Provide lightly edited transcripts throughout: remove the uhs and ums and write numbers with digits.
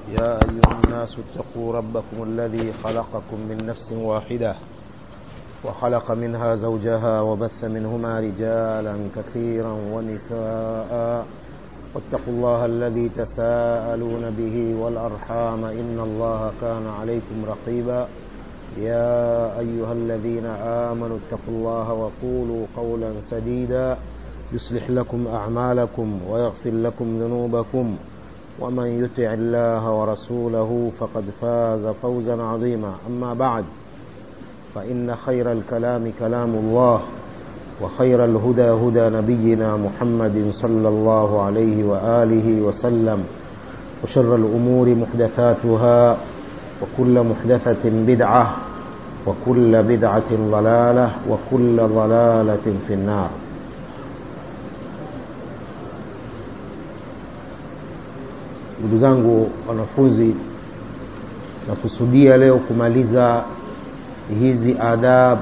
يا أيها الناس اتقوا ربكم الذي خلقكم من نفس واحدة وخلق منها زوجها وبث منهما رجالا كثيرا ونساء واتقوا الله الذي تساءلون به والأرحام إن الله كان عليكم رقيبا يا أيها الذين آمنوا اتقوا الله وقولوا قولا سديدا يصلح لكم أعمالكم ويغفر لكم ذنوبكم ومن يطع الله ورسوله فقد فاز فوزا عظيما. أما بعد، فإن خير الكلام كلام الله وخير الهدى هدى نبينا محمد صلى الله عليه وآله وسلم وشر الأمور محدثاتها وكل محدثة بدعة وكل بدعة ضلالة وكل ضلالة في النار. Ndugu zangu wanafunzi, nakusudia leo kumaliza hizi adab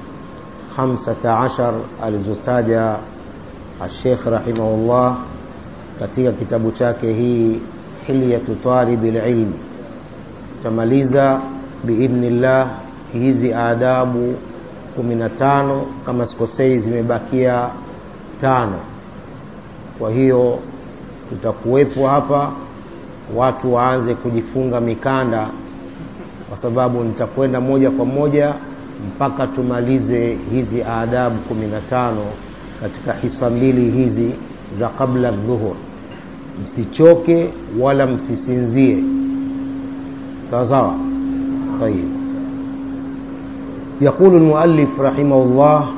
15 alizosaja Sheikh rahimahullah katika kitabu chake hii Hilyatu Talibil Ilm. Tamaliza biidhnillah hizi adabu 15, kama sikosei zimebakia 5. Kwa hiyo tutakuwepo hapa, watu waanze kujifunga mikanda, kwa sababu nitakwenda moja kwa moja mpaka tumalize hizi adabu 15 katika hisa mbili hizi za kabla dhuhur. Msichoke wala msisinzie, sawa sawa. طيب. يقول المؤلف رحمه الله: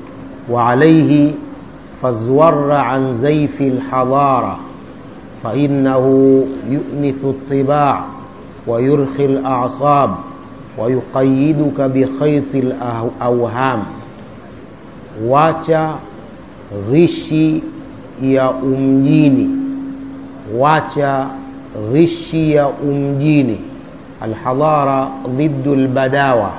وعليه فازور عن زيف الحضارة فإنه يؤنث الطباع ويرخي الأعصاب ويقيدك بخيط الأوهام. wacha ghishi ya umjini, wacha ghishi ya umjini. Alhadara ضد albadawa.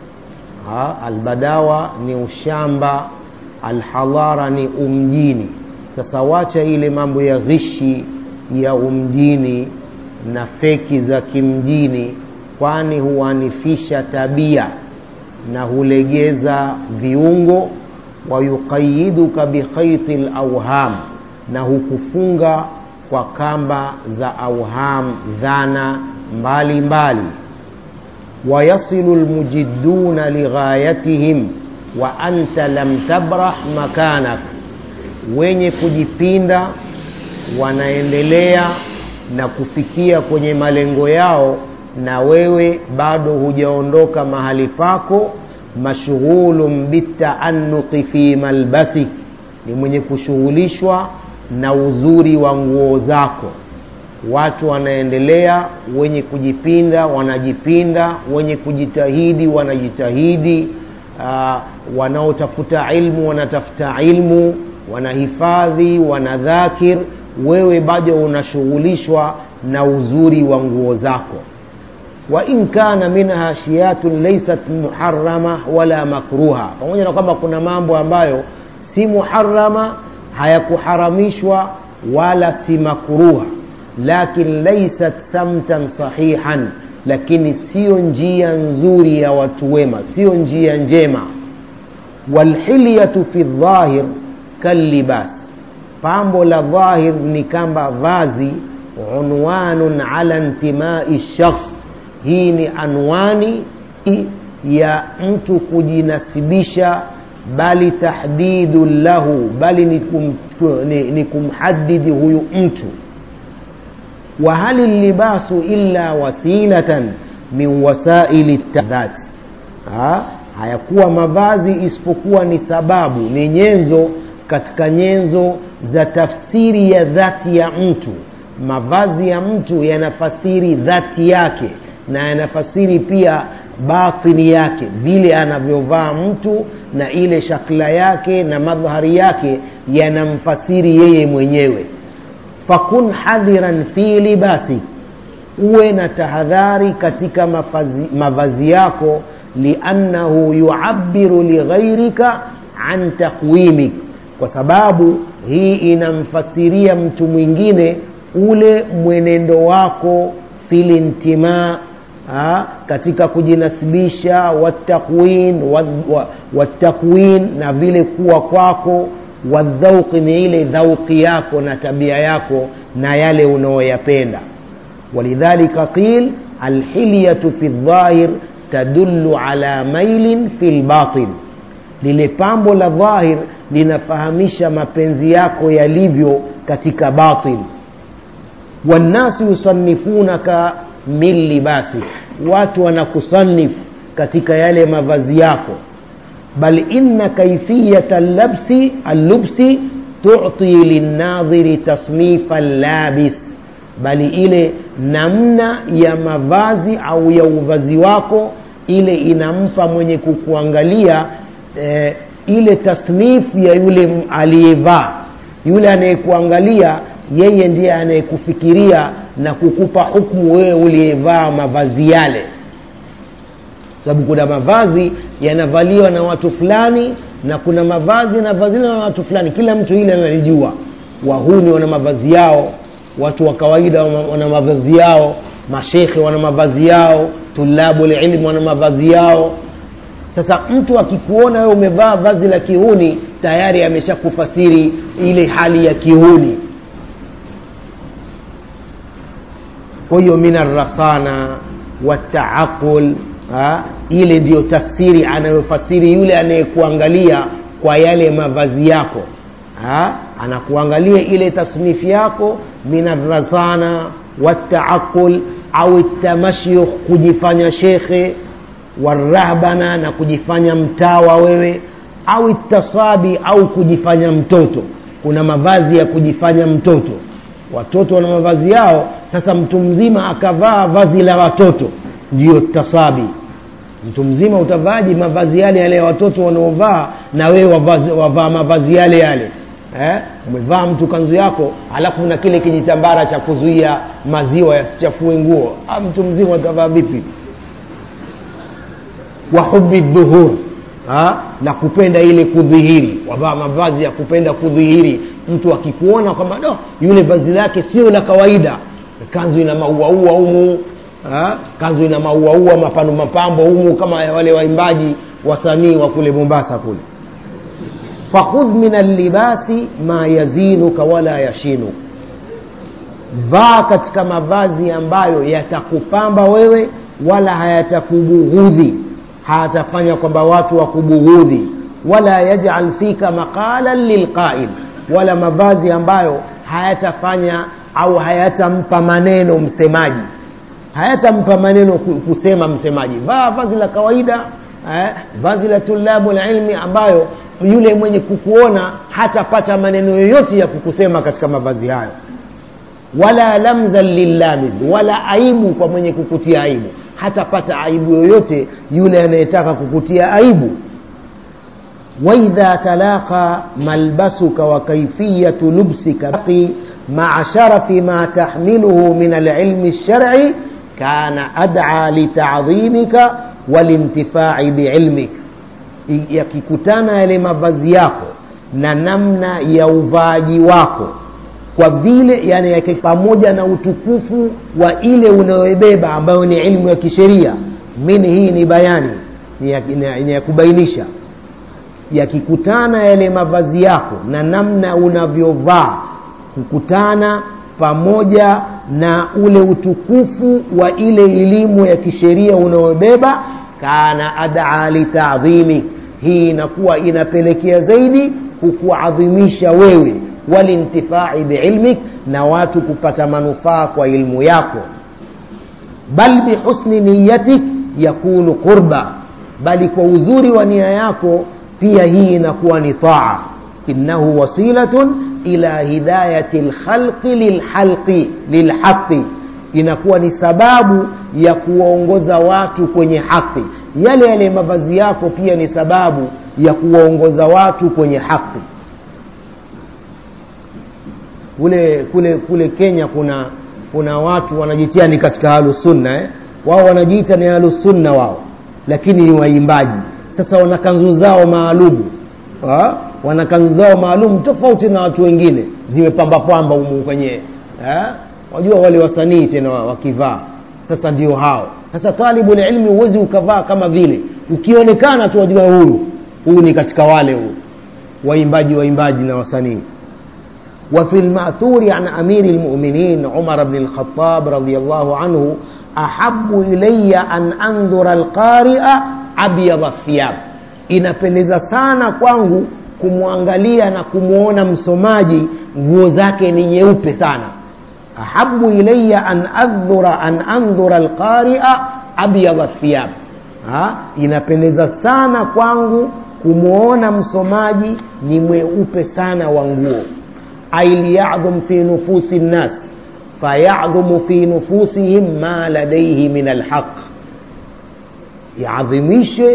Albadawa ni ushamba, alhadara ni umjini. Sasa wacha ile mambo ya ghishi ya umjini na feki za kimjini, kwani huanifisha tabia na hulegeza viungo. Wayuqayiduka bikhaytil awham, na hukufunga kwa kamba za awham, dhana mbali mbali. Wayasilu almujidduna lighayatihim wa anta lam tabrah makanak, wenye kujipinda wanaendelea na kufikia kwenye malengo yao, na wewe bado hujaondoka mahali pako. Mashghulun bita'annuqi fi malbasik, ni mwenye kushughulishwa na uzuri wa nguo zako. Watu wanaendelea, wenye kujipinda wanajipinda, wenye kujitahidi wanajitahidi, wanaotafuta ilmu wanatafuta ilmu, wanahifadhi, wanadhakir. Wewe bado unashughulishwa na uzuri wa nguo zako. Wa in kana minha shiyatun laysat muharrama wala makruha, pamoja na kwamba kuna mambo ambayo si muharrama, hayakuharamishwa wala si makruha, lakin laysat samtan sahihan, lakini sio njia nzuri ya watu wema, sio njia njema. Walhilyatu fi dhahir kalibas, pambo la dhahir ni kamba vazi. Unwanun ala intimai shakhs, hii ni anwani ya mtu kujinasibisha, bali tahdidu lahu, bali ni kumhaddidi huyu mtu. Wa hali libasu illa wasilatan min wasaili tadhat, hayakuwa mavazi isipokuwa ni sababu, ni nyenzo katika nyenzo za tafsiri ya dhati ya mtu. Mavazi ya mtu yanafasiri dhati yake na yanafasiri pia batini yake, vile anavyovaa mtu na ile shakla yake na madhari yake yanamfasiri yeye mwenyewe. Fakun hadiran fi libasi, uwe na tahadhari katika mavazi yako. Liannahu yu'abbiru lighayrika an taqwimik, kwa sababu hii inamfasiria mtu mwingine ule mwenendo wako fil intima, katika kujinasibisha, watakwin na vile kuwa kwako, wadhauq ni ile dhauqi yako na tabia yako na yale unaoyapenda. Walidhalika qil alhilyatu fi dhahir tadullu ala mailin fil batin, lile pambo la dhahir linafahamisha mapenzi yako yalivyo katika batin. Wanasu yusannifunaka min libasi, watu wanakusannif katika yale mavazi yako. Bal inna kayfiyata al-lubsi tu'ti lin-nadhiri tasnifa al-labis, bali ile namna ya mavazi au ya uvazi wako ile inampa mwenye kukuangalia ile tasnif ya yule aliyevaa. Yule anayekuangalia yeye ndiye anayekufikiria na kukupa hukumu wewe uliyevaa mavazi yale. Sababu kuna mavazi yanavaliwa na watu fulani na kuna mavazi yanavaliwa na watu fulani, kila mtu ile analijua. Wahuni wana mavazi yao, watu wa kawaida wana mavazi yao, mashekhe wana mavazi yao, tulabul ilm wana mavazi yao. Sasa mtu akikuona wewe umevaa vazi la kihuni tayari ameshakufasiri ile hali ya kihuni. Kwa hiyo minar rasana wa taaqul, ile ndio tafsiri anayofasiri yule anayekuangalia kwa yale mavazi yako. Anakuangalia ile tasnifi yako minar rasana wa taaqul au tamashyukh, kujifanya shekhe, warahbana na kujifanya mtawa wewe, au tasabi au kujifanya mtoto. Kuna mavazi ya kujifanya mtoto, watoto wana mavazi yao. Sasa mtu mzima akavaa vazi la watoto ndio tasabi. Mtu mzima utavaji mavazi yale yale ya watoto wanaovaa na wewe wavaa mavazi yale yale. Umevaa mtu kanzu yako alafu na kile kijitambara cha kuzuia maziwa yasichafue nguo, mtu mzima utavaa vipi? Wa hubbi dhuhur, na kupenda ile kudhihiri, wavaa mavazi ya kupenda kudhihiri. Mtu akikuona kwamba yule vazi lake sio la kawaida, kanzu ina maua humu, kanzu ina maua mapambo humu kama wale waimbaji wasanii wa kule Mombasa kule. Fakhudh min al-libasi ma yazinuka wala yashinu, vaa katika mavazi ambayo yatakupamba wewe wala hayatakubughudhi, hayatafanya kwamba watu wakubughudhi. Wala yaj'al fika maqalan lilqa'il, wala mavazi ambayo hayatafanya au hayatampa maneno msemaji, hayatampa maneno kusema msemaji. Vaa vazi la kawaida, vazi la tulabul ilmi ambayo yule mwenye kukuona hatapata maneno yoyote ya kukusema katika mavazi hayo. Wala lamzal lillamiz, wala aibu kwa mwenye kukutia aibu, hatapata aibu yoyote yule anayetaka kukutia aibu. Wa idha talaqa malbasuka wa kayfiyatu lubsika ma'a sharafi ma tahmiluhu min al-ilmi ash-shar'i kana ad'a li ta'dhimika walintifa'i bi'ilmik. Yakikutana yale mavazi yako na namna ya uvaaji wako, kwa vile yani yake pamoja na utukufu wa ile unayobeba ambayo ni ilmu ya kisheria. Hii ni bayani ni ya kubainisha. Yakikutana yale mavazi yako na namna unavyovaa, kukutana pamoja na ule utukufu wa ile elimu ya kisheria unayobeba, kana ad'a li ta'dhimi, hii inakuwa inapelekea zaidi kukuadhimisha wewe, walintifa'i bi'ilmik, na watu kupata manufaa kwa ilmu yako. Bal bi husni niyatik yakunu qurba, bali kwa uzuri wa nia yako pia hii inakuwa ni taa. Innahu wasilatun ila hidayati alkhalqi lilhaqqi, inakuwa ni sababu ya kuwaongoza watu kwenye haki. Yale mavazi yako pia ni sababu ya kuwaongoza watu kwenye haki. Kule Kenya kuna watu wanajitia ni katika ahlus sunna, wao wanajiita ni ahlus sunna wao, lakini ni waimbaji. Sasa wana kanzu zao maalum, wana kanzu zao maalum tofauti na watu wengine, zimepamba humu kwenye wajua wale wasanii tena wakivaa Sasa ndio hao. Sasa talibul ilmi uwezi ukavaa kama vile, ukionekana tu wajua huyu ni katika wale waimbaji na wasanii. وفي المأثور عن أمير المؤمنين عمر بن الخطاب رضي الله عنه أحب إلي أن أنظر القارئ أبيض الثياب. Inapendeza sana kwangu kumwangalia na kumuona msomaji nguo zake ni nyeupe sana. Ahabbu ilayya an anzura alqari'a abyad athiyab. Inapendeza sana kwangu kumuona msomaji ni mweupe sana wa nguo. Ay ya'dhum fi nufusi an-nas faya'dhum fi nufusihim ma ladayhi min al-haqq. Yaadhimishe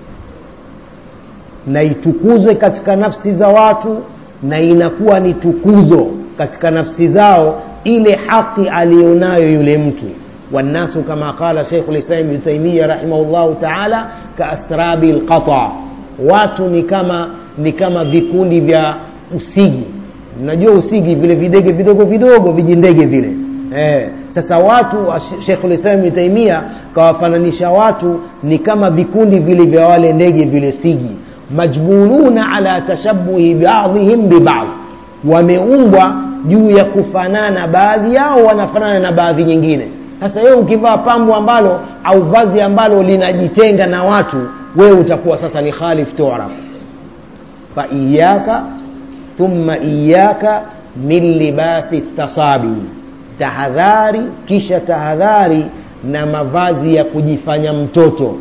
na itukuzwe katika nafsi za watu, na inakuwa ni tukuzo katika nafsi zao ile haki alionayo yule mtu. Wanasu kama qala Sheikhul Islam Ibn Taymiyyah rahimahullahu ta'ala kaasrabil qata, watu ni kama vikundi vya usigi. Unajua usigi vile videge vidogo vijindege vile. Sasa watu, Sheikhul Islam Ibn Taymiyyah kawafananisha watu ni kama vikundi vile vya wale ndege vile sigi, majbuluna ala tashabbuhi ba'dihim bi ba'd, wameumbwa juu ya kufanana, baadhi yao wanafanana na baadhi nyingine. Sasa wewe ukivaa pambo ambalo au vazi ambalo linajitenga na watu, wewe utakuwa sasa ni khalif tu'raf. Fa iyyaka thumma iyyaka min libasi tasabi, tahadhari kisha tahadhari na mavazi ya kujifanya mtoto.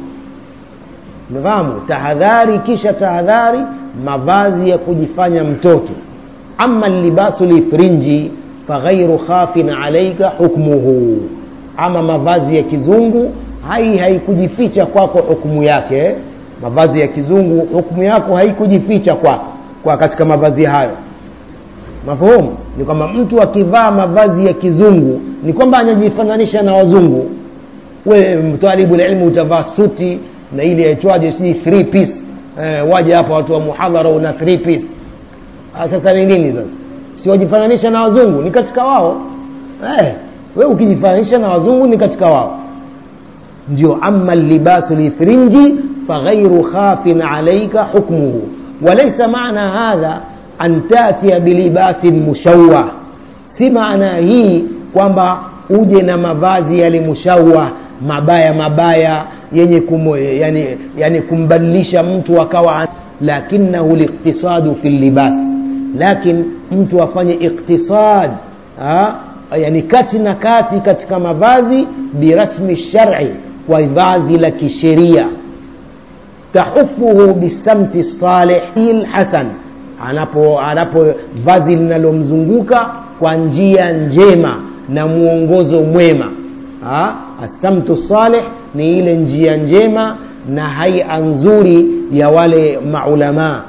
Mfahamu? Tahadhari kisha tahadhari mavazi ya kujifanya mtoto. Amma libasu lifrinji faghairu khafin alayka hukmuhu, ama mavazi ya kizungu haikujificha kwako hukumu yake. Mavazi ya kizungu hukumu yako haikujificha kwako kwa katika mavazi hayo. Mafahamu? Ni kwamba mtu akivaa mavazi ya kizungu ni kwamba anajifananisha na wazungu. Wewe mtalibul ilmu utavaa suti na ile yaitwaje si 3 piece, waje hapa watu wa muhadhara una 3 piece. Sasa ni nini sasa? Si wajifananisha na wazungu, ni katika wao. Wewe ukijifananisha na wazungu ni katika wao. Ndio amma libasu lifrinji faghairu khafin alayka hukmuhu. Walaysa maana hadha an ta'tiya bilibasin mushawwah. Si maana hii kwamba uje na mavazi yale mushawwah, mabaya yenye yani kumbadilisha mtu akawa, lakinahu liqtisadu fil libas, lakin mtu afanye iktisad, yani kati na kati katika mavazi birasmi shar'i, kwa vazi la kisheria. Tahufuhu bisamti salih alhasan, anapo vazi linalomzunguka kwa njia njema na muongozo mwema. Asamtu salih ni ile njia njema na hai'a nzuri ya wale maulama.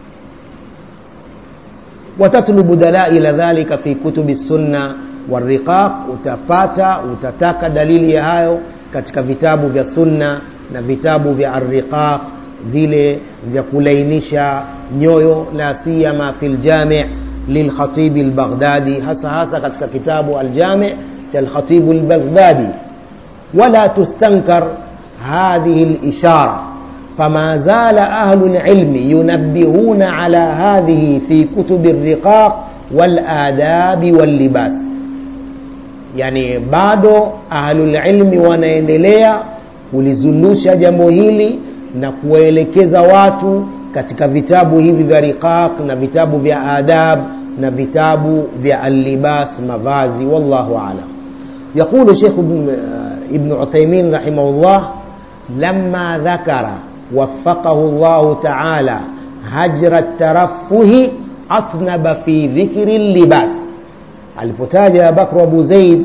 Watatlubu dalaila dhalika fi kutubi sunna warriqaq, utataka dalili ya hayo katika vitabu vya sunna na vitabu vya arriqaq, vile vya kulainisha nyoyo, la siyama fil jami' lil khatib al baghdadi, hasa katika kitabu al jami' cha al khatib al baghdadi. ولا تستنكر هذه الإشارة، فما زال أهل العلم ينبهون على هذه في كتب الرقاق والآداب واللباس. يعني bado ahlul ilmi wanaendelea kulizundusha jambo hili na kuelekeza watu katika vitabu hivi vya riqaq na vitabu vya adab na vitabu vya al-libas, mavazi. Wallahu a'lam. يقول الشيخ ابن عثيمين رحمه الله: لما ذكر وفقه الله تعالى هجر الترفه أطنب في ذكر اللباس. alipotaja Bakr Abu Zaid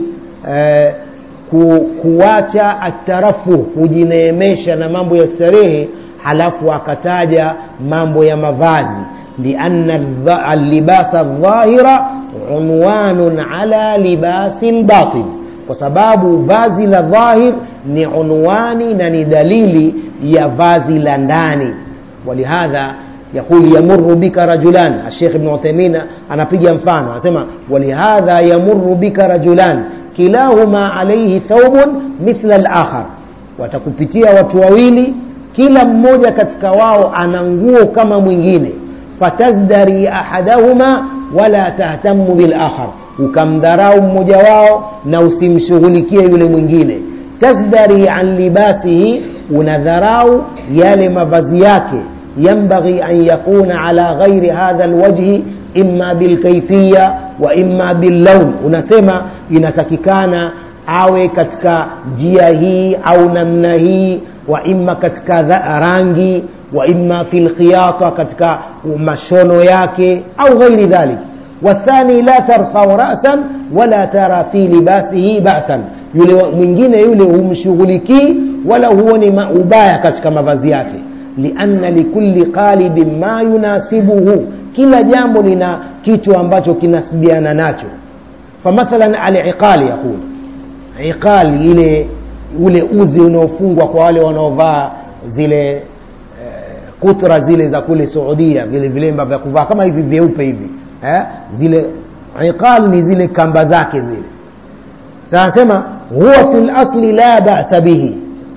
kuacha atarafu, kujineemesha na mambo ya starehe, halafu akataja mambo ya mavazi. lianna al-libasa adh-dhahira unwanun ala libasil batin, kwa sababu vazi la dhahir ni unwani na ni dalili ya vazi la ndani. Walihadha يقول يمر بك رجلان. الشيخ ابن عثيمين anapiga mfano, anasema walihadha yamurru bika rajulan kilahuma alayhi thawbun mithla al-akhar, watakupitia watu wawili kila mmoja katika wao ana nguo kama mwingine. Fatazdari ahadahuma wala tahtammu bil akhar, ukamdharau mmoja wao na usimshughulikie yule mwingine. Tazdari an libasihi, unadharau yale mavazi yake. Yambaghi an yakuna ala ghairi hadha alwajhi imma bil kayfiyya wa imma bil lawn, unasema inatakikana awe katika njia hii au namna hii, wa imma katika rangi, wa imma fil khiyata, katika mashono yake au ghairi dhalik. Wathani la tarfa ra'san wala tara fi libasihi ba'san, yule mwingine yule humshughulikii wala huoni ubaya katika mavazi yake. Lianna likulli qalibin ma yunasibuhu, kila jambo lina kitu ambacho kinasibiana nacho. Famathalan al-iqal, yakul iqal, ile ule uzi unaofungwa kwa wale wanaovaa zile kutra zile za kule Saudia, vile vilemba vya kuvaa kama hivi vyeupe hivi, zile iqal ni zile kamba zake zile. Sasa sema huwa fil asli la ba'sa bihi,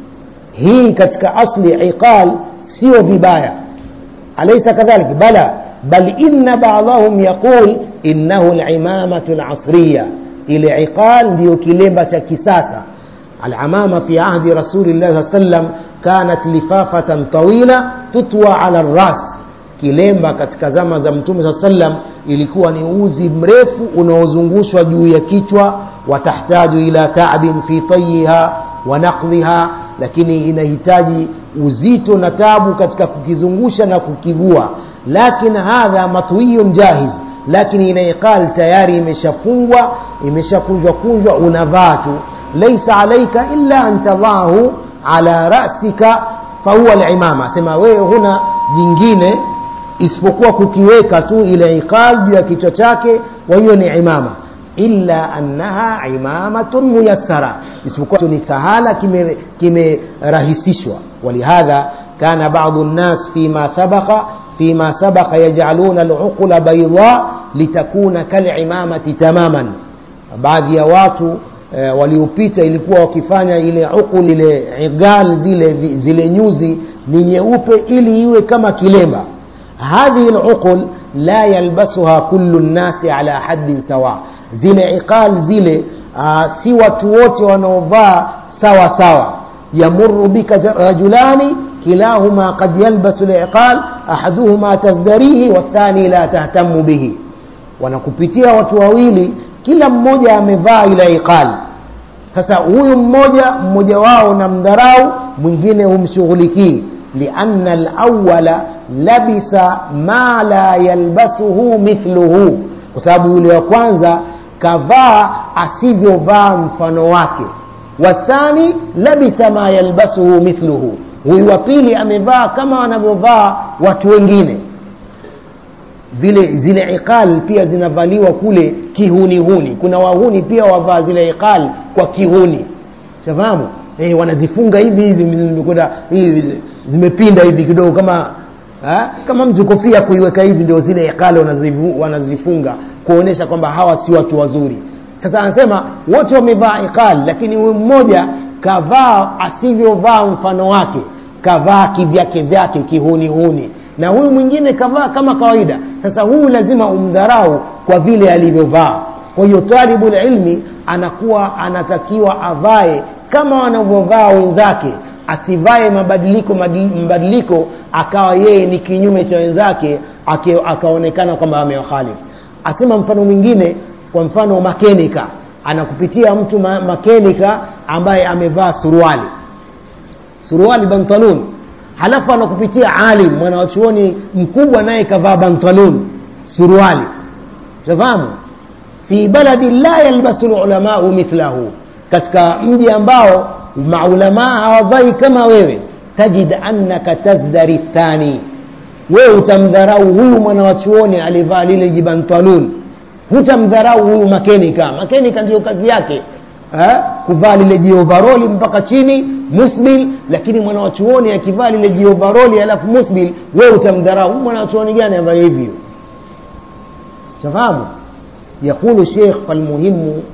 hii katika asli iqal sio vibaya. Alaysa kadhalik? Bala, bal inna ba'dahum yaqul innahu al-imamatu al-asriya, ile iqal ndio kilemba cha kisasa. Al-amama fi ahdi rasulillah sallallahu alayhi wasallam kanat lifafatan tawila tutwa ala ar-ras, kilemba katika zama za mtume sallallahu alayhi wasallam ilikuwa ni uzi mrefu unaozungushwa juu ya kichwa. Watahtaju ila ta'bin fi tayha wa naqdha, lakini inahitaji uzito na tabu katika kukizungusha na kukivua. Lakini hadha matwiyun jahiz, lakini ina iqal tayari imeshafungwa, imeshakunjwa kunjwa, unavaa tu. Laysa alayka illa an tadahu ala ra'sika fa huwa al-imama, sema wewe huna jingine isipokuwa kukiweka tu ile iqal juu ya kichwa chake, wa hiyo ni imama. Illa annaha imamatun muyassara, isipokuwa ni sahala, kimerahisishwa. Walihadha kana ba'dhu an-nas fima sabaqa yaj'aluna al-uqula bayda litakuna kal-imamati tamaman. Baadhi ya watu waliopita ilikuwa wakifanya ile uqul, ile igal, zile nyuzi ni nyeupe ili iwe kama kilemba. Hadhihi al-uqul la yalbasuha kullu an-nasi ala haddin sawa, zile iqal zile si watu wote wanaovaa sawa sawa. Yamurru bika rajulani kilahuma qad yalbasu al-iqal ahaduhuma tazdarihi wathani la tahtamu bihi, wanakupitia watu wawili kila mmoja amevaa ile iqal. Sasa huyu mmoja wao namdharau, mwingine humshughulikii. Lianna al-awwala labisa ma la yalbasuhu mithluhu, kwa sababu yule wa kwanza kavaa asivyovaa mfano wake. Wathani labisa ma yalbasuhu mithluhu, huyu wa pili amevaa kama wanavyovaa watu wengine. Zile iqal pia zinavaliwa kule kihuni. Kuna wahuni pia wavaa zile iqal kwa kihuni, shafahamu? Wanazifunga hivi zimepinda hivi kidogo, kama mtu kofia kuiweka hivi, ndio zile iqal wanazifunga kuonesha kwamba hawa si watu wazuri. Sasa anasema wote wamevaa iqal, lakini huyu mmoja kavaa asivyovaa mfano wake, kavaa kivyake kihuni, na huyu mwingine kavaa kama kawaida. Sasa huyu lazima umdharau kwa vile alivyovaa. Kwa hiyo talibul ilmi anatakiwa avae kama wanavyovaa wenzake, asivae mabadiliko akawa yeye ni kinyume cha wenzake, akaonekana kwamba amewakhalif. Asema mfano mwingine, kwa mfano makenika, anakupitia mtu makenika ambaye amevaa suruali bantalon, halafu anakupitia alim mwanachuoni mkubwa naye kavaa bantalon suruali, tafahamu? Fi baladi la yalbasu ulama mithlahu, katika mji ambao maulama hawavai kama wewe, tajid annaka tazdari thani, wewe utamdharau huyu mwanachuoni alivaa lile jibantalon, hutamdharau huyu makenika ndio kazi yake kuvaa lile jiovaroli mpaka chini musbil, lakini mwanachuoni akivaa lile jiovaroli alafu musbil, wewe utamdharau. Mwanachuoni gani ambaye hivyo? Tafahamu? Yakulu Sheikh, falmuhimu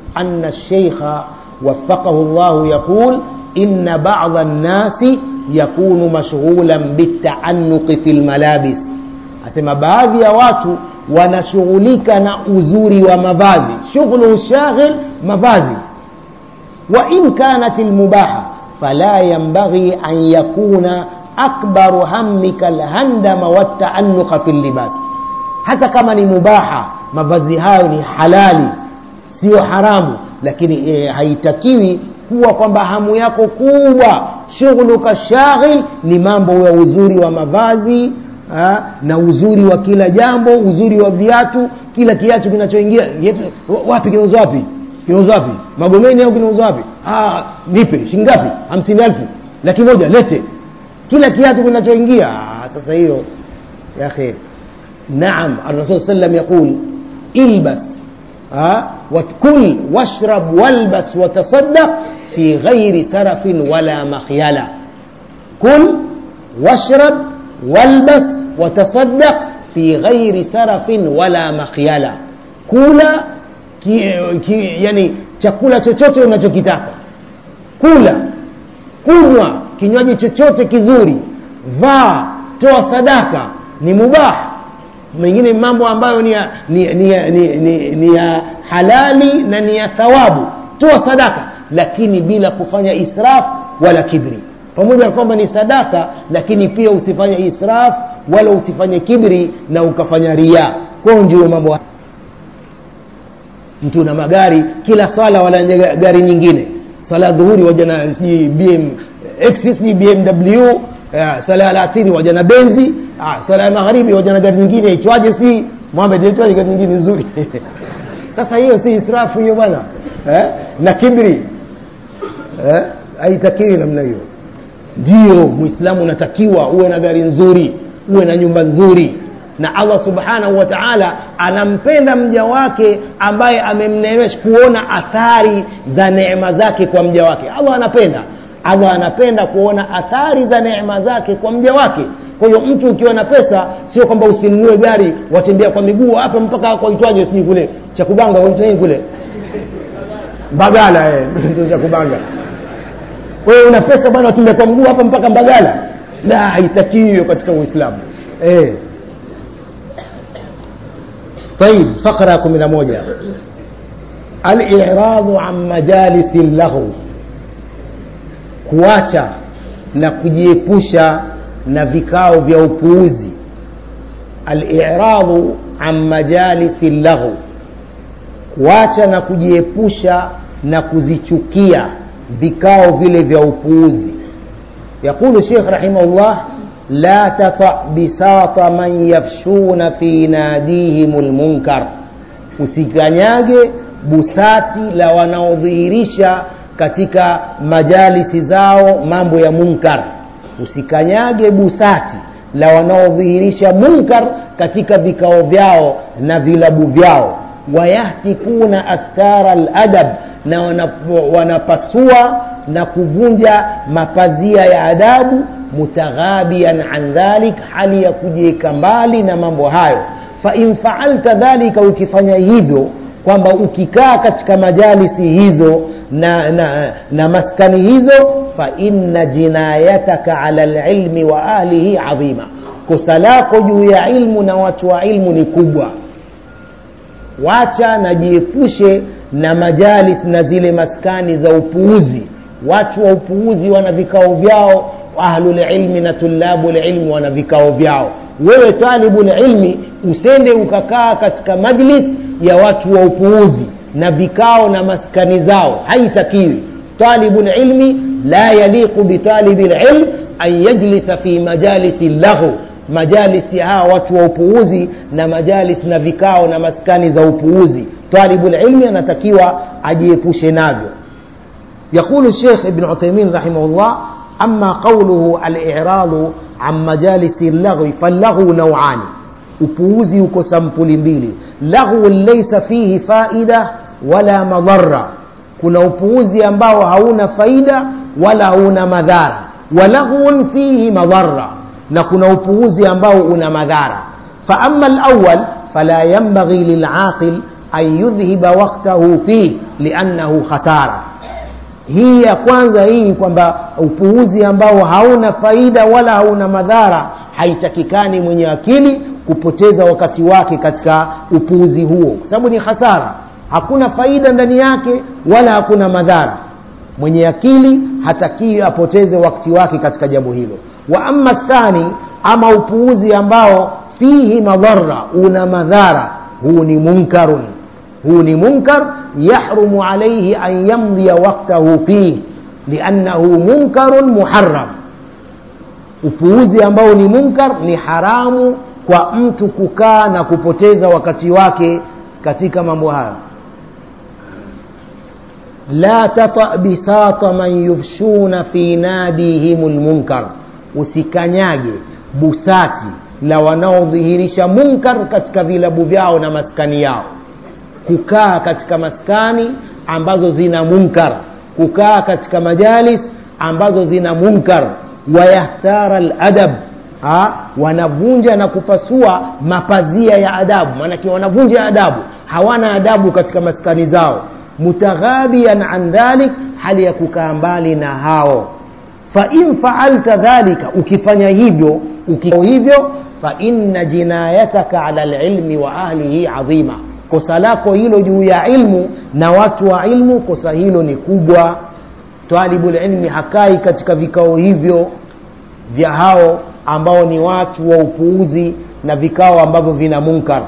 أن الشيخ وفقه الله يقول إن بعض الناس يكون مشغولا بالتعنق في الملابس. أسمى baadhi ya watu wanashughulika na uzuri wa mavazi, shughulu shaghil mavazi. Wa in kanat almubaha fala yanbaghi an yakuna akbaru hammika alhandama watta'annuqa fil libas. Hata kama ni mubaha, mavazi hayo ni halali, sio haramu, lakini haitakiwi kuwa kwamba hamu yako kubwa shughuluka shaghil ni mambo ya uzuri wa mavazi na uzuri wa kila jambo, uzuri wa viatu, kila kiatu kinachoingia wapi kinauzwa wapi, kinauzwa wapi, Magomeni au kinauzwa wapi, nipe shilingi ngapi, 50,000, laki moja, lete kila kiatu kinachoingia. Sasa hiyo ya akhi, naam, Rasul sallam yaqul ilbas watkul washrab walbas watasaddaq fi ghairi sarafin wala makhyala. kul washrab walbas watasaddaq fi ghairi sarafin wala makhyala. Kula yani chakula chochote unachokitaka, kula, kunywa kinywaji chochote kizuri, vaa, toa sadaka, ni mubah. Mengine mambo ambayo ni ya halali na ni ya thawabu, toa sadaka, lakini bila kufanya israf wala kibri. Pamoja kwamba ni sadaka, lakini pia usifanye israf wala usifanye kibri na ukafanya riya. Kwa ndio mambo. Mtu na magari, kila swala wala gari nyingine, sala dhuhuri waje na BMX, BMW, sala alasiri waje na Benzi, sala ya magharibi waje na gari nyingine itwaje, si Muhammad itwaje gari nyingine nzuri. Sasa hiyo si israfu hiyo bwana, na kibri, haitakiwi namna hiyo. Ndio Muislamu unatakiwa uwe na gari nzuri, uwe na nyumba nzuri, na Allah subhanahu wa ta'ala anampenda mja wake ambaye amemneemesha, kuona athari za neema zake kwa mja wake. Allah anapenda kuona athari za neema zake kwa mja wake. Kwa hiyo mtu ukiwa na pesa, sio kwamba usinunue gari watembea kwa miguu hapa mpaka kwa itwaje siji kule cha kubanga, waitwa kule Mbagala, ndio cha kubanga. Wewe una pesa bwana, utembea kwa mguu hapa mpaka Mbagala? La, haitakiwi katika Uislamu. طيب, فقره 11 al-i'rad an majalis al-lagw, kuacha na kujiepusha na vikao vya upuuzi. Al-i'rad an majalis al-lagw, kuacha na kujiepusha na kuzichukia vikao vile vya upuuzi. Yakulu Sheikh rahimahullah, la tata bisata man yafshuna fi nadihimul munkar, usikanyage busati la wanaodhihirisha katika majalisi zao mambo ya munkar. Usikanyage busati la wanaodhihirisha munkar katika vikao vyao na vilabu vyao. Wayahtikuna astara al-adab, na wanapasua na kuvunja mapazia ya adabu. Mutaghabian an dhalik, hali ya kujieka mbali na mambo hayo. Fa in fa'alta dhalika, ukifanya hivyo kwamba ukikaa katika majalisi hizo na maskani hizo, fa inna jinayataka ala alilmi wa ahlihi adhima, kosa lako juu ya ilmu na watu wa ilmu ni kubwa. Wacha na jiepushe na majalis na zile maskani za upuuzi. Watu wa upuuzi wana vikao vyao, ahlul ilmi na tulabul ilmi wana vikao vyao. Wewe talibul ilmi usende ukakaa katika majlis ya watu wa upuuzi na vikao na maskani zao, haitakiwi. Talibul ilmi la yaliqu bi talibil ilm an yajlisa fi majalisi lahu, majalisi hawa watu wa upuuzi na majalis na vikao na maskani za upuuzi. Talibul ilmi anatakiwa ajiepushe navyo. يقول الشيخ ابن عثيمين رحمه الله, أما قوله الإعراض عن مجالس اللغو فاللغو نوعان, upuuzi uko sampuli mbili. Laghu laysa fihi faida wala madhara, kuna upuuzi ambao hauna faida wala hauna madhara. Wa laghun fihi madhara, na kuna upuuzi ambao una madhara. Fa amma al-awwal fala yanbaghi lil'aqil an yudhhiba waqtahu fihi li'annahu khatara. Hii ya kwanza hii kwamba upuuzi ambao hauna faida wala hauna madhara, haitakikani mwenye akili kupoteza wakati wake katika upuuzi huo, kwa sababu ni hasara, hakuna faida ndani yake wala hakuna madhara. Mwenye akili hataki apoteze wakati wake katika jambo hilo. Wa amma thani, ama upuuzi ambao fihi madhara, una madhara, huu ni munkar yahrumu alayhi an yamdiya waqtahu fihi li'annahu munkarun muharram. Upuuzi ambao ni munkar, ni haramu kwa mtu kukaa na kupoteza wakati wake katika mambo haya. La tata bisata man yufshuna fi nadihimul munkar, usikanyage busati la wanaodhihirisha munkar katika vilabu vyao na maskani yao. Kukaa katika maskani ambazo zina munkar, kukaa katika majalis ambazo zina munkar. Wayahtara al-adab, wanavunja na kupasua mapazia ya adabu, maana wanavunja adabu, hawana adabu katika maskani zao. Mutaghabiyan an dhalik, hali ya kukaa mbali na hao. Fa in fa'alta dhalika, ukifanya hivyo fa inna jinayataka ala al-ilmi wa ahlihi adhima, kosa lako hilo juu ya ilmu na watu wa ilmu, kosa hilo ni kubwa. Talibul ilmi hakai katika vikao hivyo vya hao ambao ni watu wa upuuzi na vikao ambavyo vina munkar.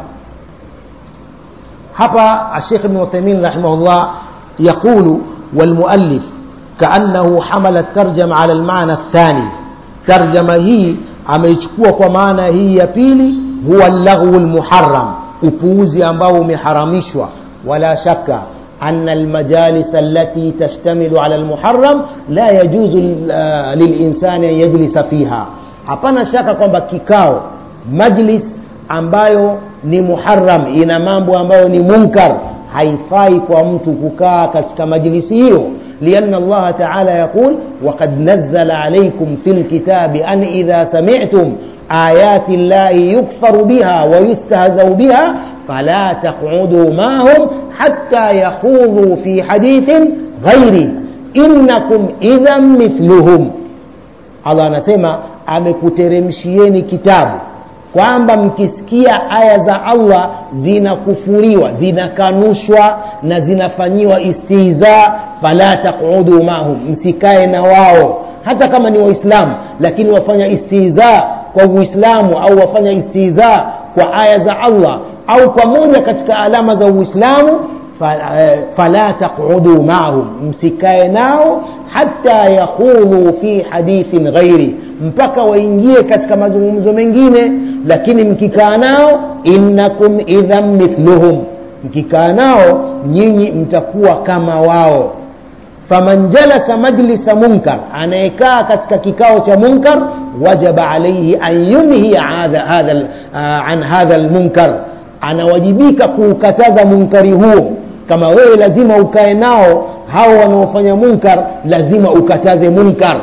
Hapa Sheikh Ibn Uthaymeen rahimahullah yakulu wal muallif kaannahu hamala tarjama ala al-maana athani, tarjama hii ameichukua kwa maana hii ya pili, huwa al-laghwu al-muharram, upuuzi ambao umeharamishwa. Wala shakka anna al-majalis allati tashtamilu ala al-muharram la yajuzu lil-insani an yajlisa fiha. Hapana shaka kwamba kikao, majlis ambayo ni muharram, ina mambo ambayo ni munkar, haifai kwa mtu kukaa katika majlisi hiyo. لأن الله تعالى يقول وقد نزل عليكم في الكتاب أن إذا سمعتم آيات الله يكفر بها ويستهزأ بها فلا تقعدوا معهم حتى يخوضوا في حديث غيره إنكم إذا مثلهم. Allah anasema amekuteremshieni kitabu kwamba mkisikia aya za Allah zinakufuriwa, zinakanushwa na zinafanyiwa istihza, fala taqudu mahum, msikae na wao, hata kama ni waislamu lakini wafanya istihza kwa Uislamu au wafanya istihza kwa aya za Allah au kwa moja katika alama za Uislamu, fala taqudu mahum, msikae nao, hatta yakhudhu fi hadithin ghairi, mpaka waingie katika mazungumzo mengine. Lakini mkikaa nao, innakum idham mithluhum, mkikaa nao nyinyi mtakuwa kama wao. Faman jalasa majlisa munkar, anayekaa katika kikao cha munkar, wajaba alayhi an yunhi an hadha almunkar, anawajibika kuukataza munkari huo. Kama wewe lazima ukae nao hao wanaofanya munkar, lazima ukataze munkar.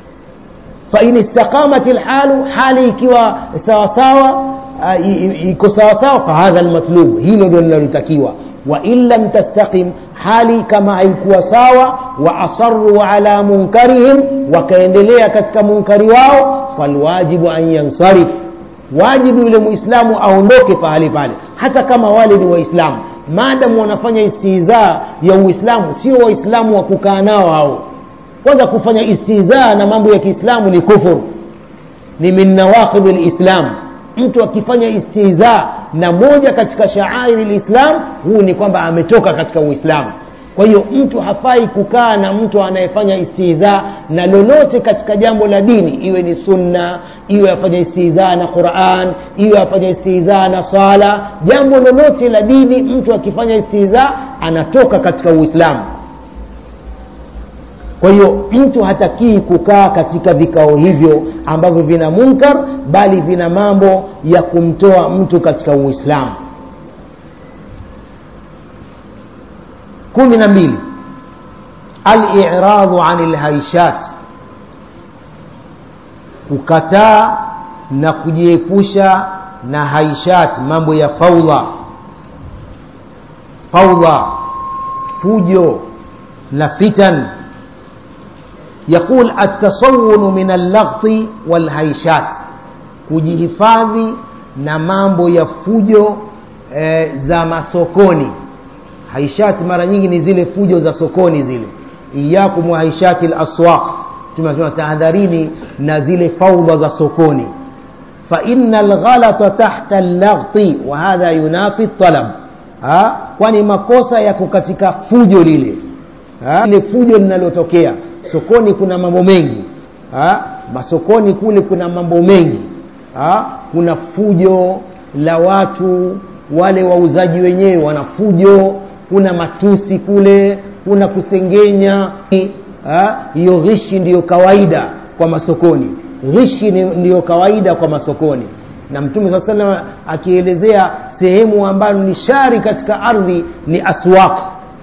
Fa in istaqamat alhalu, hali ikiwa sawa sawa, iko sawa sawa, fa hadha almatlub, hilo ndio linalotakiwa. Wa illa tastaqim, hali kama haikuwa sawa, wa asarru ala munkarihim, wakaendelea katika munkari wao, falwajibu an yansarif, wajibu yule muislamu aondoke pale pale, hata kama wale ni waislamu, maadamu wanafanya istihza ya Uislamu. Sio waislamu wa kukaa nao hao. Kwanza kufanya istihza na mambo ya Kiislamu ni kufuru, ni min nawaqidh al-islam. Mtu akifanya istihza na moja katika sha'air al-islam, huu ni kwamba ametoka katika Uislamu. Kwa hiyo mtu hafai kukaa na mtu anayefanya istihza na lolote katika jambo la dini, iwe ni sunna, iwe afanya istihza na Qur'an, iwe afanya istihza na sala. Jambo lolote la dini, mtu akifanya istihza anatoka katika Uislamu. Kwa hiyo mtu hatakii kukaa katika vikao hivyo ambavyo vina munkar, bali vina mambo ya kumtoa mtu katika Uislamu. 12. Al-i'radu 'anil haishat, kukataa na kujiepusha na haishat, mambo ya faudha fujo la fitan. يقول التصون من اللغط والهيشات, kujihifadhi na mambo ya fujo za masokoni. Haishat mara nyingi ni zile fujo za sokoni zile. Iyakum wa haishatil aswaq, tunasema tahadharini na zile faudha za sokoni. Fa innal ghalata tahta al-laghti wa hadha yunafi at-talab. Kwani makosa yako katika fujo lile. Ile fujo linalotokea sokoni, kuna mambo mengi. Masokoni kule kuna mambo mengi. Kuna fujo la watu, wale wauzaji wenyewe wana fujo, kuna matusi kule, kuna kusengenya. Hiyo ghishi ndiyo kawaida kwa masokoni. Ghishi ndiyo kawaida kwa masokoni. Na Mtume sallallahu alaihi wasallam akielezea sehemu ambayo ni shari katika ardhi ni aswaq.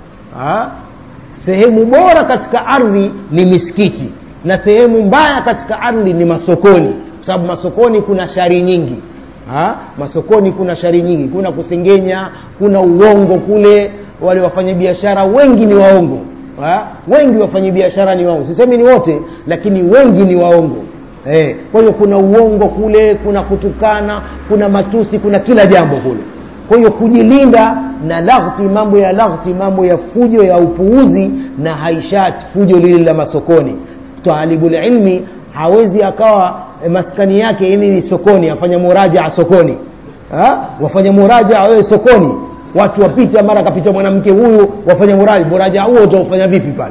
Sehemu bora katika ardhi ni misikiti, na sehemu mbaya katika ardhi ni masokoni, kwa sababu masokoni kuna shari nyingi. Masokoni kuna shari nyingi, kuna kusengenya, kuna uongo kule. Wale wafanyabiashara wengi ni waongo. Wengi wafanyabiashara ni waongo, sisemi ni wote, lakini wengi ni waongo. Kwa hiyo kuna uongo kule, kuna kutukana, kuna matusi, kuna kila jambo kule. Kwa hiyo kujilinda na laghti, mambo ya laghti, mambo ya fujo ya upuuzi na haishat, fujo lile la masokoni. Talibul ilmi hawezi akawa maskani yake ini ni sokoni, afanya murajaa sokoni. Wafanya murajaa wewe sokoni, watu wapita, mara kapita mwanamke huyu, wafanya murajaa huo utafanya vipi pale?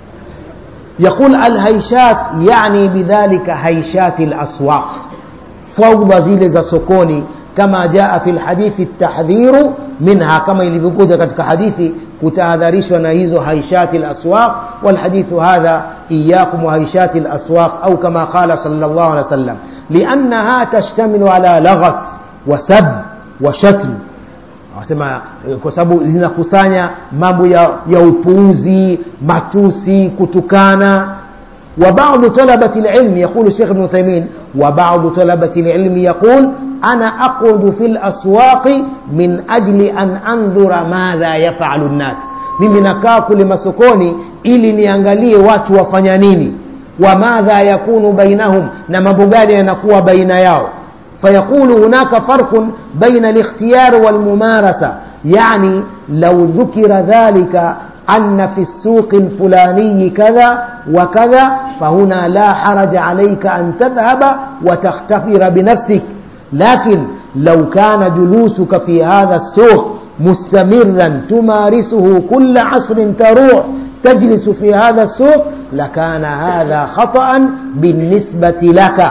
يقول الهيشات يعني بذلك هيشات الأسواق, فوضى zile za sokoni, kama jaa fi alhadith at-tahdhir minha, kama ilivyokuja katika hadithi kutahadharishwa na hizo haishati al-aswaq. Wal hadithu hadha iyyakum wa haishati al-aswaq, au kama qala sallallahu alaihi wasallam, li'annaha tashtamilu ala laghat wa sab wa shatm. Wasema kwa sababu linakusanya mambo ya upuuzi, matusi, kutukana. وبعض طلبة العلم يقول الشيخ ابن عثيمين, وبعض طلبة العلم يقول أنا أقعد في الأسواق من أجل أن أنظر ماذا يفعل الناس. mimi nakaa kule masokoni ili niangalie watu wafanya nini, wa madha yakunu bainahum, na mambo gani yanakuwa baina yao. فيقول هناك فرق بين الاختيار والممارسة, يعني لو ذكر ذلك أن في السوق الفلاني كذا وكذا فهنا لا حرج عليك أن تذهب وتختبر بنفسك. لكن لو كان جلوسك في هذا السوق مستمرا تمارسه كل عصر تروح تجلس في هذا السوق لكان هذا خطأ بالنسبة لك.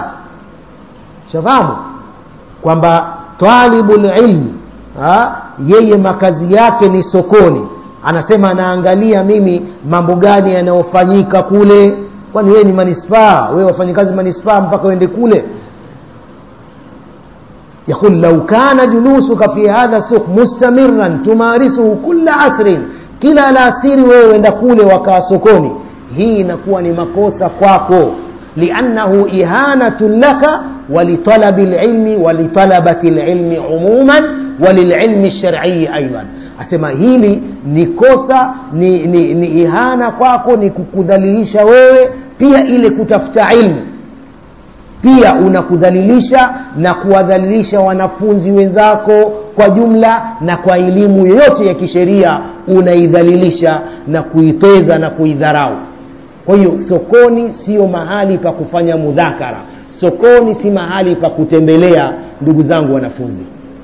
شفاهم kwamba talibul ilmi yeye makazi yake ni sokoni, anasema naangalia mimi mambo gani yanayofanyika kule. Kwani wewe ni manispaa, wewe wafanyikazi manispaa mpaka uende kule? يقول لو كان جلوسك في هذا السوق مستمرا تمارسه كل عصر, kila alasiri wewe uenda kule wakaa sokoni, hii inakuwa ni makosa kwako. لأنه إهانة لك ولطلب العلم ولطلبة العلم عموما وللعلم الشرعي أيضا. asema hili ni kosa, ni ihana kwako, ni kukudhalilisha wewe pia ile kutafuta ilmu. Pia unakudhalilisha na kuwadhalilisha wanafunzi wenzako kwa jumla, na kwa elimu yoyote ya kisheria unaidhalilisha na kuiteza na kuidharau. Kwa hiyo sokoni sio mahali pa kufanya mudhakara, sokoni si mahali pa kutembelea ndugu zangu wanafunzi.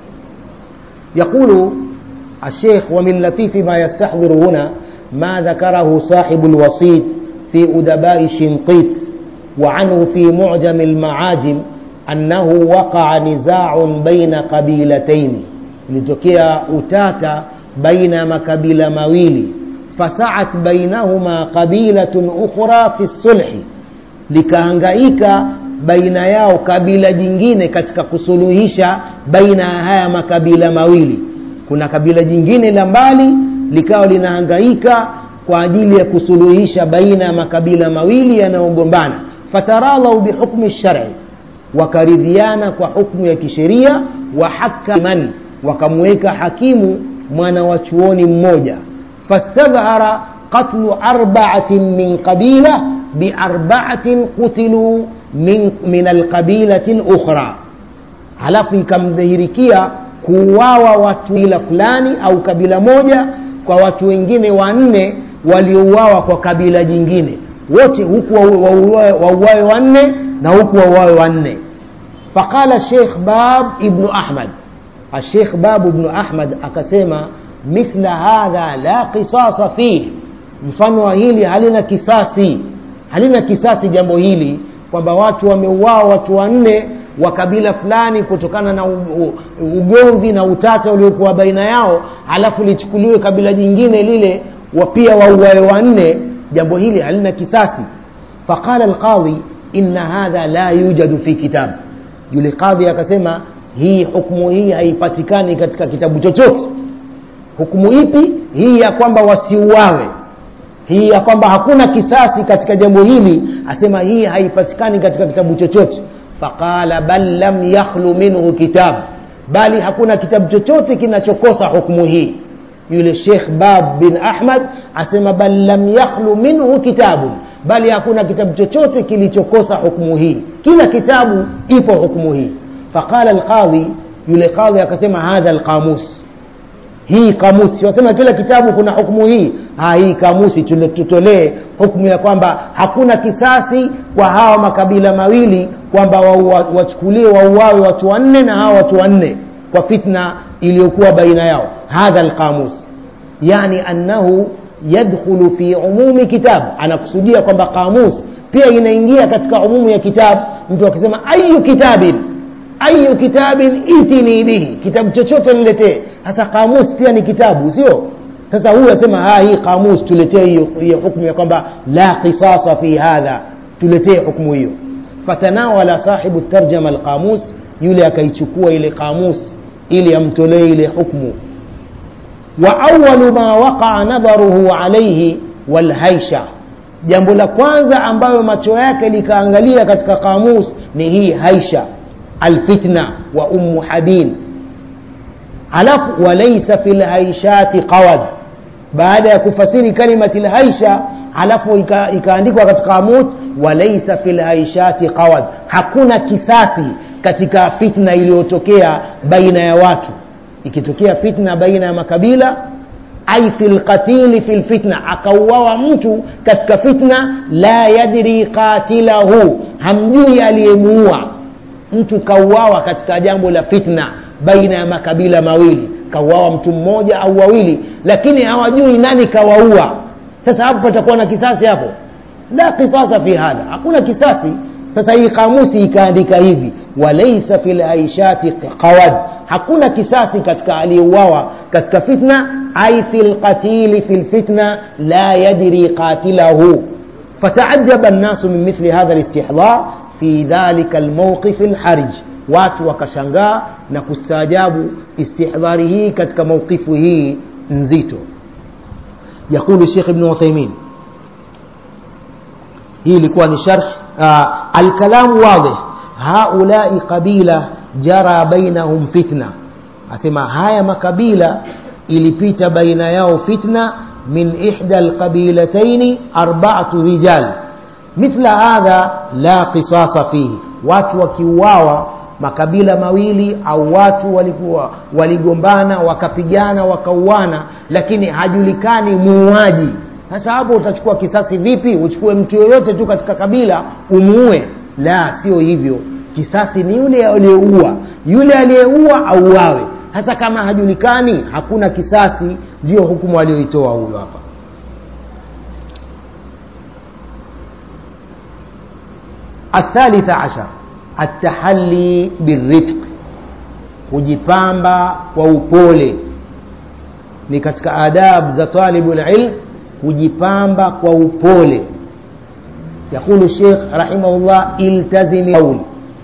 يقول الشيخ ومن لطيف ما يستحضر هنا ما ذكره صاحب الوسيط في أدباء شنقيط وعنه في معجم المعاجم أنه وقع نزاع بين قبيلتين, لتوكيا أتاتا بين مكابيل مويلي, فسعت بينهما قبيلة أخرى في الصلح, likahangaika baina yao kabila jingine katika kusuluhisha baina haya makabila mawili. Kuna kabila jingine la mbali likawa linahangaika kwa ajili ya kusuluhisha baina ya makabila mawili yanayogombana. Fataradhu bihukmi shar'i, wakaridhiana kwa hukumu ya kisheria. Wa hakaman, wakamweka hakimu mwana wa chuoni mmoja. فاستظهر قتل 4 من قبيلة ب4 قتلوا من القبيلة الأخرى. halafu ikamdhihirikia kuuawa watu ila fulani au kabila moja kwa watu wengine 4 waliouawa kwa kabila jingine, wote huku wauawe 4 na huku wauawe 4. faqala Sheikh Bab ibn Ahmad, Sheikh Bab ibn Ahmad akasema mithla hadha la qisasa fihi, mfano wa hili halina kisasi jambo hili, kwamba watu wameuawa watu 4 wa kabila fulani kutokana na ugomvi na utata uliokuwa baina yao, alafu lichukuliwe kabila jingine lile pia wauawe 4, jambo hili halina kisasi. faqala alqadhi inna hadha la yujadu fi kitab, yule qadhi akasema hii hukumu hii haipatikani katika kitabu chochote. Hukumu ipi hii ya kwamba wasiuawe, hii ya kwamba hakuna kisasi katika jambo hili? Asema hii haipatikani katika kitabu chochote. faqala bal lam yakhlu minhu kitab, bali hakuna kitabu chochote kinachokosa hukumu hii. Yule Sheikh Bab bin Ahmad asema bal lam yakhlu minhu kitabun, bali hakuna kitabu chochote kilichokosa hukumu hii, kila kitabu ipo hukumu hii. faqala alqadhi, yule qadhi akasema hadha alqamus, hii kamusi, wasema kila kitabu kuna hukumu hii, hii kamusi tutolee hukumu ya kwamba hakuna kisasi kwa hawa makabila mawili, kwamba wachukulie wauawe watu 4 na hawa watu 4 kwa fitna iliyokuwa baina yao. hadha alqamus yani annahu yadkhulu fi umumi kitab, anakusudia kwamba kamus pia inaingia katika umumu ya kitabu. Mtu akisema ayu kitabin itini bihi, kitabu chochote niletee. Sasa kamus pia ni kitabu, sio? Sasa huyu asema hii kamus tuletee hiyo hukumu ya kwamba la qisasa fi hadha, tuletee hukumu hiyo. fatanawala sahibu tarjama alqamus, yule akaichukua ile kamus ili amtolee ile hukumu. wa awwalu ma waqa'a nadharuhu alayhi wal haisha, jambo la kwanza ambayo macho yake likaangalia katika kamus ni hii haisha alfitna wa ummu habin. alafu walaysa fil haishati qawad, baada ya kufasiri kalimati alhaisha alafu ikaandikwa katika kamus walaysa fil haishati qawad, hakuna kisasi katika fitna iliyotokea baina ya watu. Ikitokea fitna baina ya makabila, ay fil qatil fil fitna, akauawa mtu katika fitna, la yadri qatilahu, hamjui aliyemuua. Mtu kauawa katika jambo la fitna baina ya makabila mawili, kauawa mtu mmoja au wawili, lakini hawajui nani kawaua. Sasa hapo patakuwa na kisasi hapo? La qisasa fi hadha, hakuna kisasi. Sasa hii kamusi ikaandika hivi walaysa fil aishati qawad, hakuna kisasi katika aliyeuawa katika fitna, ay fil qatil fil fitna la yadri qatilahu. فتعجب الناس من مثل هذا الاستحضار في ذلك الموقف الحرج, watu wakashangaa na kustaajabu istihdhari hii katika mawqifu hii nzito. يقول الشيخ ابن عثيمين, hii ilikuwa ni sharh الكلام واضح, هؤلاء قبيلة جرى بينهم فتنة, asema haya makabila ilipita baina yao fitna, من إحدى القبيلتين 4 رجال, مثل هذا لا قصاص فيه. watu wakiuawa makabila mawili au watu walikuwa waligombana wakapigana wakauana, lakini hajulikani muuaji. Sasa hapo utachukua kisasi vipi? Uchukue mtu yoyote tu katika kabila umuue? La, sio hivyo. Kisasi ni yule aliyeua auawe. Hata kama hajulikani, hakuna kisasi, ndio hukumu aliyoitoa huyo hapa. الثالث عشر التحلي بالرفق, kujipamba kwa upole. Ni katika adab za talibul ilm kujipamba kwa upole. يقول الشيخ رحمه الله التزم القول,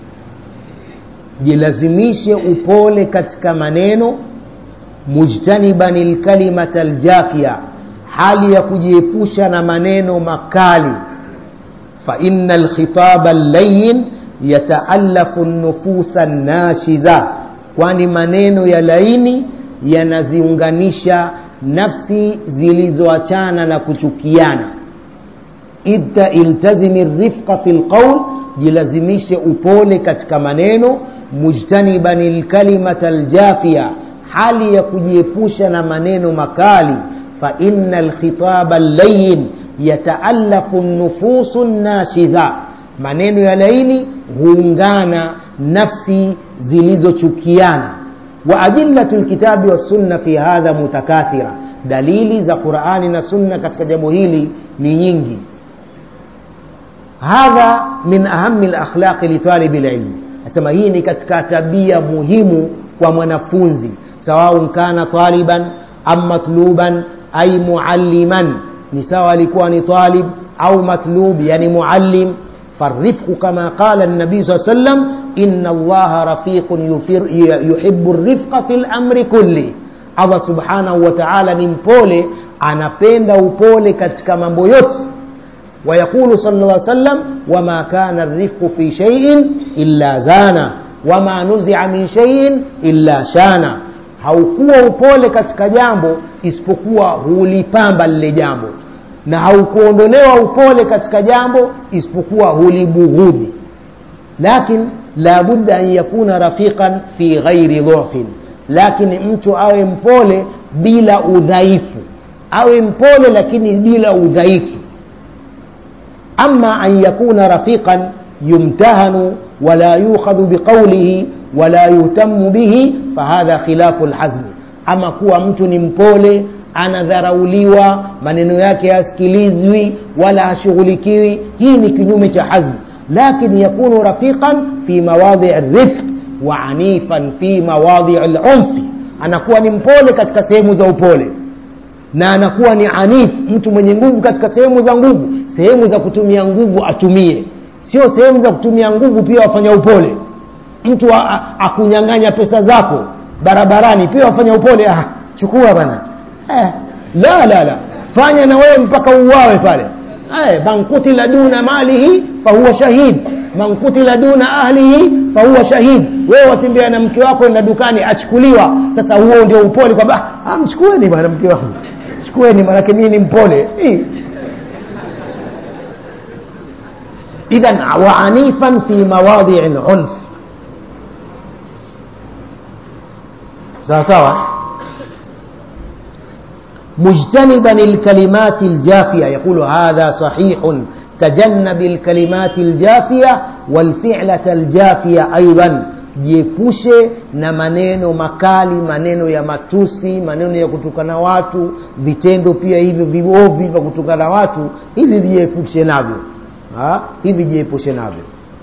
jilazimishe upole katika maneno. mujtaniban alkalimata aljafiya, hali ya kujiepusha na maneno makali. fa innal khitaba allayyin yata'allafu an-nufusa an-nashiza, kwani maneno ya laini yanaziunganisha nafsi zilizoachana na kuchukiana. Iltazimi rifqa fil qawl, jilazimishe upole katika maneno. Mujtaniban alkalimata aljafia, hali ya kujiepusha na maneno makali. Fa innal khitaba allayyin yataallafu an-nufusu an-nashidha, maneno ya laini huungana nafsi zilizochukiana. Wa adillatul kitabi was sunna fi hadha mutakathira, dalili za Qur'ani na sunna katika jambo hili ni nyingi. Hadha min ahammi al-akhlaq li talib al-ilm, asema hii ni katika tabia muhimu kwa mwanafunzi, sawa kana taliban am matluban ay mualliman, ni sawa alikuwa ni talib au matlub, yani muallim. فالرفق كما قال النبي صلى الله عليه وسلم إن الله رفيق يحب الرفق في الأمر كله. Allah subhanahu wa ta'ala ni mpole, anapenda upole katika mambo yote. ويقول صلى الله عليه وسلم وما كان الرفق في شيء إلا زانا وما نزع من شيء إلا شانا. haukuwa upole katika jambo isipokuwa hulipamba lile jambo, na haukuondolewa upole katika jambo isipokuwa hulibughudhi. Lakin la budda an yakuna rafiqan fi ghairi dhufin, lakini mtu awe mpole bila udhaifu, awe mpole lakini bila udhaifu. Amma an yakuna rafiqan yumtahanu wala yukhadhu biqawlihi wala yuhtammu bihi fahadha khilafu alhazm. Ama kuwa mtu ni mpole, anadharauliwa, maneno yake yasikilizwi wala hashughulikiwi, hii ni kinyume cha hazm. Lakini yakunu rafiqan fi mawadhi' ar-rifq wa anifan fi mawadhi' al-unf, anakuwa ni mpole katika sehemu za upole, na anakuwa ni anif, mtu mwenye nguvu katika sehemu za nguvu. Sehemu za kutumia nguvu atumie, sio sehemu za kutumia nguvu pia wafanya upole. Mtu akunyang'anya pesa zako barabarani pia wafanya upole, chukua bana. La, fanya na wewe mpaka uwawe pale. Man qutila duna malihi fa huwa shahid, man qutila duna ahlihi fa huwa shahid. Wewe watembea na mke wako na dukani achukuliwa, sasa huo ndio upole, kwamba mchukueni bwana mke wangu, chukueni maana mimi ni mpole. Idhan wa anifan fi mawadhi' al-unf. sawa. مجتنبا الكلمات الجافية، يقول هذا صحيح، تجنب الكلمات الجافية والفعلة الجافية أيضا. jiepushe na maneno makali, maneno ya matusi, maneno ya kutukana watu, vitendo pia hivi viovu vya kutukana watu, hivi jiepushe navyo. Hivi jiepushe navyo.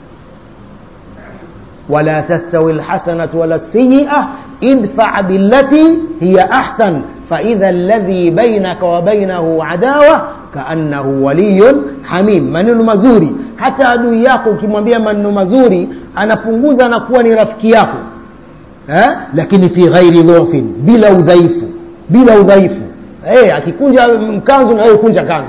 wala tastawi alhasanatu wala sayyi'ah idfa' billati hiya ahsan فإذا الذي بينك وبينه عداوة كأنه ولي حميم. maneno mazuri, hata adui yako ukimwambia maneno mazuri anapunguza na kuwa ni rafiki yako, lakini fi ghairi dhufin, bila udhaifu. Akikunja mkanzu na wewe kunja kanzu.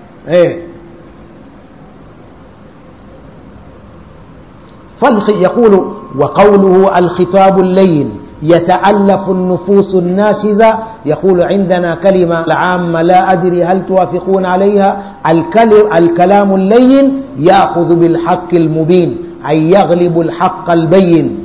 يقول وقوله الخطاب اللين يتألف النفوس الناشزة. يقول عندنا كلمة العامة لا أدري هل توافقون عليها، الكلام اللين يأخذ بالحق المبين، أي يغلب الحق البين.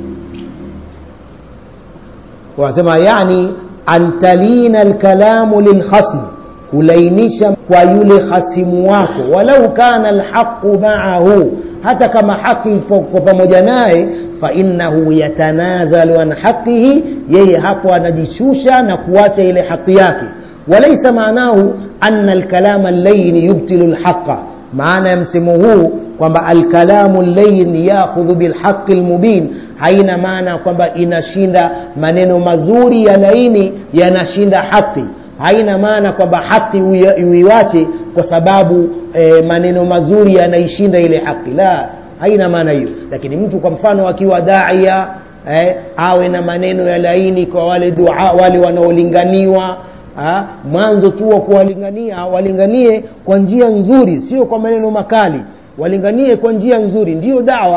وكما يعني أن تلين الكلام للخصم، kulainisha kwa yule khasimu wako, walau kana alhaqu ma'ahu, hata kama haki ipo pamoja naye, fa innahu yatanazalu an haqqihi, yeye hapo anajishusha na kuacha ile haki yake. Walaysa maanahu anna alkalama al-layyin yubtilu al-haqqa, maana ya msemo huu kwamba alkalamu al-layyin ya'khudhu bilhaqqi al-mubin, haina maana kwamba inashinda maneno mazuri ya laini yanashinda haki. Haina maana kwamba haki uiwache kwa sababu maneno mazuri yanaishinda ile haki. La, haina maana hiyo. Lakini mtu kwa mfano akiwa daia, awe na maneno ya laini kwa wale dua, wale wanaolinganiwa. Mwanzo tu wa kuwalingania, walinganie kwa njia nzuri, sio kwa maneno makali. Walinganie kwa njia nzuri, ndio dawa.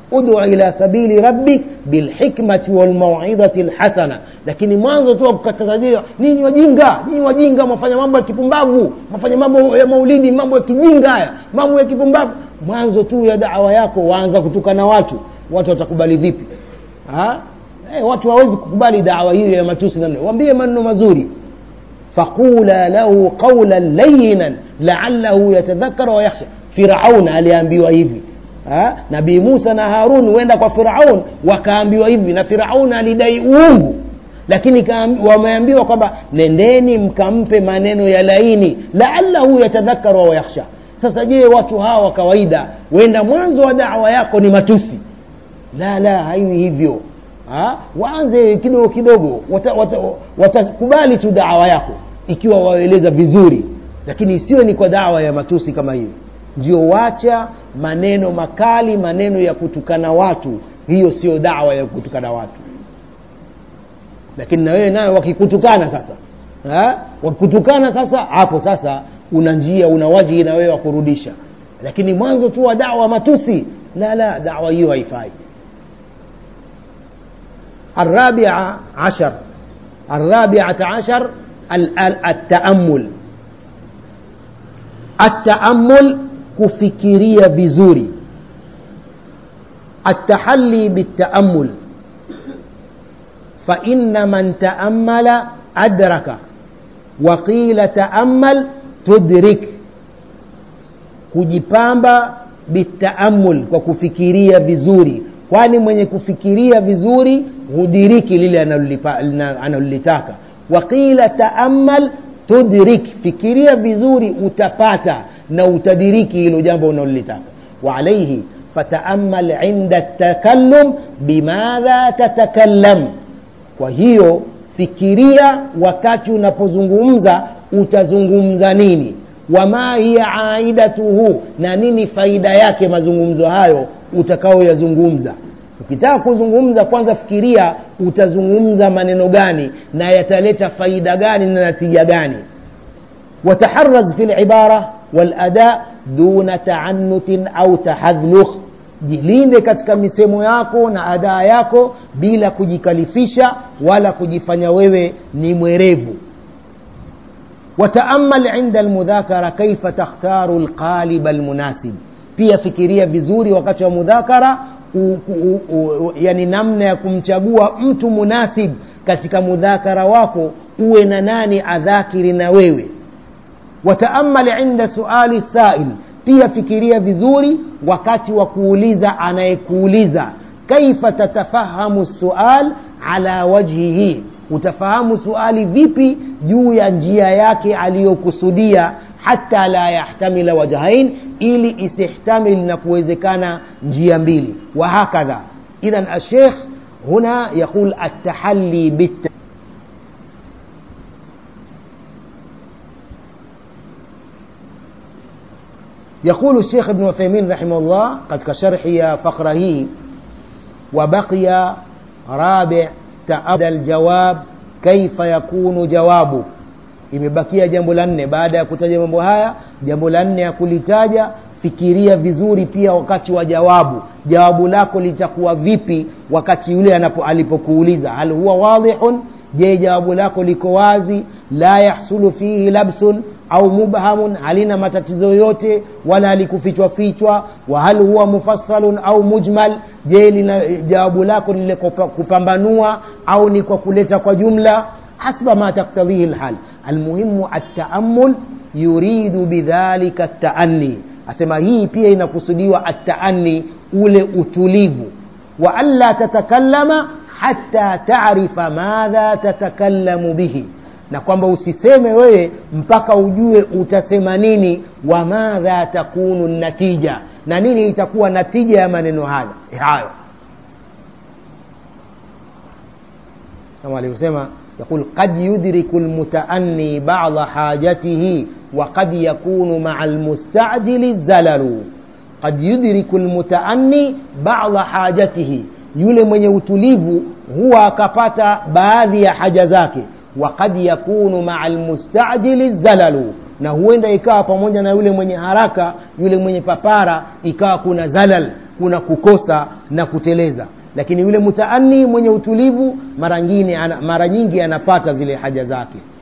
ud'u ila sabili rabbik bilhikmati walmau'izati alhasana. Lakini mwanzo tu ukatazajia ninyi wajinga mfanya mambo ya kipumbavu, mfanya mambo ya maulidi, mambo ya kijinga haya, mambo ya kipumbavu. Mwanzo tu ya da'wa yako waanza kutukana watu watakubali vipi? Watu hawezi kukubali da'wa hiyo ya matusi namna. Waambie maneno mazuri. Faqula lahu qawlan layyinan la'allahu yatadhakkara wa yakhsha. Firaun aliambiwa hivi. Nabii Musa na Harun wenda kwa Firaun wakaambiwa hivi, na Firaun alidai uongo, lakini wameambiwa kwamba nendeni mkampe maneno ya laini la'allahu yatadhakkara wa yakhsha. Sasa je, watu hawa kawaida wenda mwanzo wa da'wa yako ni matusi? La, haiwi hivyo. Waanze kidogo kidogo, watakubali tu da'wa yako ikiwa waeleza vizuri, lakini isiwe ni kwa da'wa ya matusi kama hiyo. Ndio wacha maneno makali, maneno ya kutukana watu. Hiyo sio da'wa ya kutukana watu. Lakini na wewe nayo wakikutukana sasa, wakikutukana sasa, hapo sasa una njia, una wajibu na wewe wa kurudisha. Lakini mwanzo tu wa da'wa matusi, la, da'wa hiyo haifai. الرابعة عشر التأمل kufikiria vizuri. التحلي بالتأمل فإن من تأمل أدرك وقيل تأمل تدرك. kujipamba بالتأمل kwa kufikiria vizuri, kwani mwenye kufikiria vizuri hudiriki lile analolitaka. Waqila ta'ammal tudrik, fikiria vizuri utapata na utadiriki hilo jambo unalolitaka. Wa alayhi fata'ammal 'inda at-takallum bimadha tatakallam. Kwa hiyo fikiria wakati unapozungumza utazungumza nini, wama hiya aidatuhu, na nini faida yake mazungumzo hayo utakaoyazungumza. Ukitaka kuzungumza, kwanza fikiria utazungumza maneno gani na yataleta faida gani na natija gani. Wataharraz fil ibara wal ada duna ta'annutin au tahadhlukh. Jilinde katika misemo yako na ada yako bila kujikalifisha wala kujifanya wewe ni mwerevu. Wata'ammal 'inda al-mudhakara kaifa takhtaru al-qalib al-munasib. Pia fikiria vizuri wakati wa mudhakara, yani namna ya kumchagua mtu munasib katika mudhakara wako, uwe na nani adhakiri na wewe. Wata'ammal 'inda su'ali sa'il. Pia fikiria vizuri wakati wa kuuliza anayekuuliza, kaifa tatafahamu su'al ala wajhihi. Utafahamu suali vipi juu ya njia yake aliyokusudia, hata la yahtamila wajhain, ili isihtamil na kuwezekana njia mbili. Wa hakadha. Idhan al-sheikh huna yaqul at-tahalli bit يقول الشيخ ابن عثيمين رحمه الله قد كشرح فقره. وبقي رابع ta'abda aljawab kaifa yakunu jawabu. Imebakia jambo la 4 baada ya kutaja mambo haya. Jambo la 4 ya kulitaja, fikiria vizuri pia wakati wa jawabu lako litakuwa vipi wakati yule alipokuuliza. Hal huwa wadihun, je jawabu lako liko wazi, la yahsulu fihi labsun au mubhamun, halina matatizo yote wala halikufichwa fichwa. Wa hal huwa mufassalun au mujmal, je jawabu lako lile kupambanua au ni kwa kuleta kwa jumla. Hasba ma taktadhihi alhal. Almuhimu at-ta'ammul yuridu bidhalika at-ta'anni. Asema hii pia inakusudiwa at-ta'anni, ule utulivu. Wa alla tatakallama hatta ta'rifa madha tatakallamu bihi, na kwamba usiseme wewe mpaka ujue utasema nini. Wa madha takunu natija, na nini itakuwa natija ya maneno hayo. Kama alivyosema, يقول قد يدرك المتأني بعض حاجته وقد يكون مع المستعجل الزلل. قد يدرك المتأني بعض حاجته, yule mwenye utulivu huwa akapata baadhi ya haja zake. وقد يكون مع المستعجل الزلل, na huenda ikawa pamoja na yule mwenye haraka, yule mwenye papara, ikawa kuna zalal, kuna kukosa na kuteleza. Lakini yule mutaanni mwenye utulivu mara nyingi anapata zile haja zake.